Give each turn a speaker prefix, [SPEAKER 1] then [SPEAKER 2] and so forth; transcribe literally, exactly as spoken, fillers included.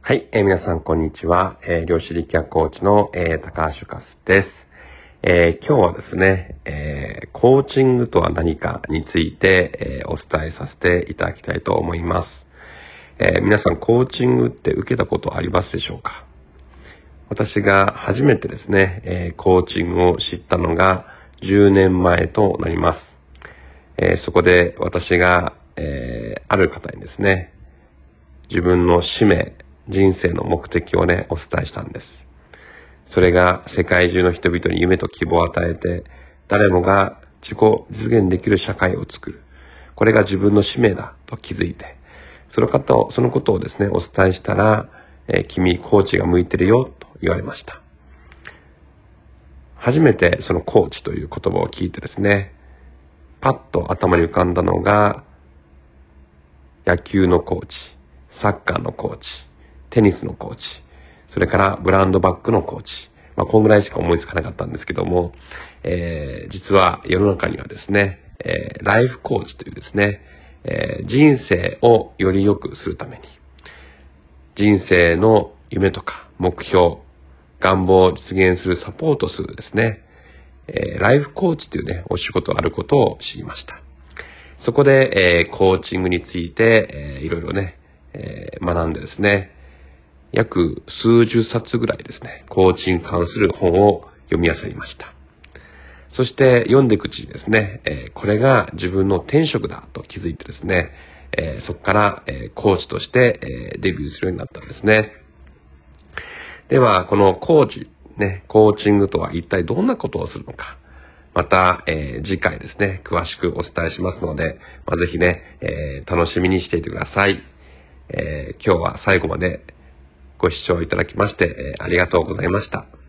[SPEAKER 1] はい、えー、皆さんこんにちは。えー、量子力学コーチの、えー、高橋和です。えー、今日はですね、えー、コーチングとは何かについて、えー、お伝えさせていただきたいと思います。えー、皆さんコーチングって受けたことありますでしょうか？私が初めてですね、えー、コーチングを知ったのがじゅうねんまえとなります。えー、そこで私が、えー、ある方にですね、自分の使命、人生の目的をね、お伝えしたんです。それが世界中の人々に夢と希望を与えて、誰もが自己実現できる社会を作る。これが自分の使命だと気づいて、その方を、そのことをですね、お伝えしたら、えー、君、コーチが向いてるよと言われました。初めてそのコーチという言葉を聞いてですね、パッと頭に浮かんだのが、野球のコーチ、サッカーのコーチ、テニスのコーチ、それからブランドバッグのコーチ。まあ、こんぐらいしか思いつかなかったんですけども、えー、実は世の中にはですね、えー、ライフコーチというですね、えー、人生をより良くするために、人生の夢とか目標、願望を実現するサポートするですね、えー、ライフコーチというね、お仕事があることを知りました。そこで、えー、コーチングについて、えー、いろいろね、えー、学んでですね、約数十冊ぐらいですね、コーチングに関する本を読み漁りました。そして読んでいくうちにですね、えー、これが自分の天職だと気づいてですね、えー、そこから、えー、コーチとして、えー、デビューするようになったんですね。では、このコーチ、ね、コーチングとは一体どんなことをするのか。また、えー、次回ですね、詳しくお伝えしますので、まあ、ぜひね、えー、楽しみにしていてください。えー、今日は最後までご視聴いただきまして、えー、ありがとうございました。